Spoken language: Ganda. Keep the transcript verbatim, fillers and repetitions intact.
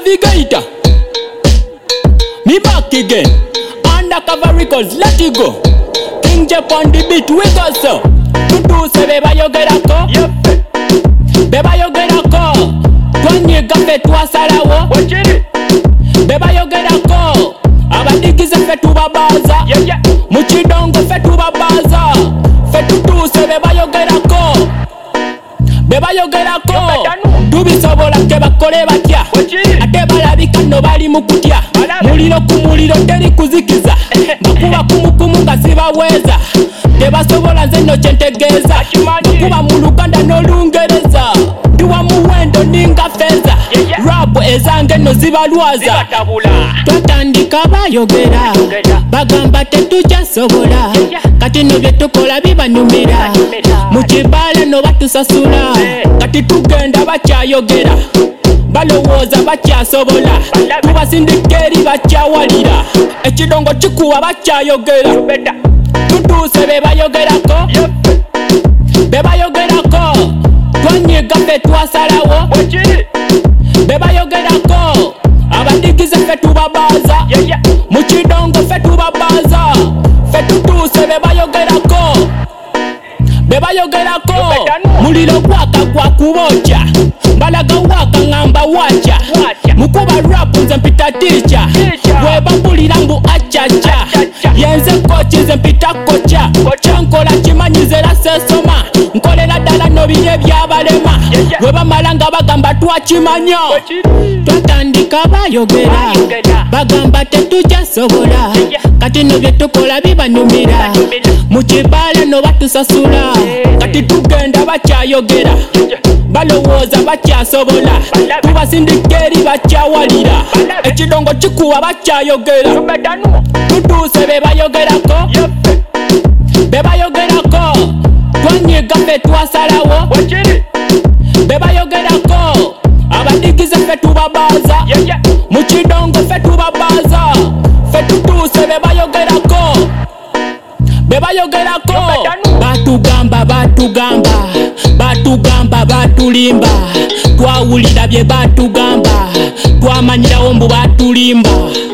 navigator. Me back again. Undercover records, let it go. King Jep on the beat, we go so. Tutu se beba yo get a ko. Beba yo get a ko. Twenye gafe twa salawo. Beba yo get a ko. Abadigize fe tuba baza. Muchidongo fe tuba baza. Fe tutu se beba yo get a ko. Beba yo get a ko. Dubi sobola ke bakole batya. Ate balabika no bali mukutya. Muliro kumuliro teri kuzikiza. Makuba kumukumu nga sibaweza. Tebasobola nze no kyentegeeza. Makuba mu Luganda n'Olungereza. Ndiwa muwendo ninga feza. Rap ezange no zibalwaza. Twatandika bayogera. Bagamba tetukyasobola. Kati no bye tukola bibanyumira. Mu kibala no batusasula. Kati tugenda bakyayogera. Balowooza bakyasobola. Tubasindika eri bakyawalira. Ekidongo kikuwa bakyayogera. Tutuuse be bayogerako. Be bayogerako. Twanyiga ffe twasalawo. Be bayogerako. Abadigize ffe tubabaaza. Mu kidongo ffe tubabaaza. Ffe tutuuse be bayogerako. Be bayogerako. Muliro gwaka gwa kubojja. Balaga waka ngamba wacha. Mukuba rap nze mpita teacher. Weba mpulira mbu achacha. Yenze kochi nze mpita kocha. Nkola kimanyize era sesoma. Nkolera ddala no bye byabalema. Weba malanga bagamba twakimanya. Twatandika bayogera. Bagamba tetukyasobola. Kati no bye tukola bibanyumira. Mu kibala no batusasula. Kati tugenda bakyayogera. Balowooza bakyasobola. Tubasindika eri bakyawalira. Ekidongo kikuwa bakyayogera. Tutuuse be bayogerako. Be bayogerako. Twanyiga ffe twasalawo. Be bayogerako. Abadigize ffe tubabaaza. Mu kidongo ffe tubabaaza. Ffe tutuuse be bayogerako. Be bayogerako. Batugamba batugamba. Batugamba batulimba. Twawulira bye batugamba. Twamanyirawo mbu batulimba.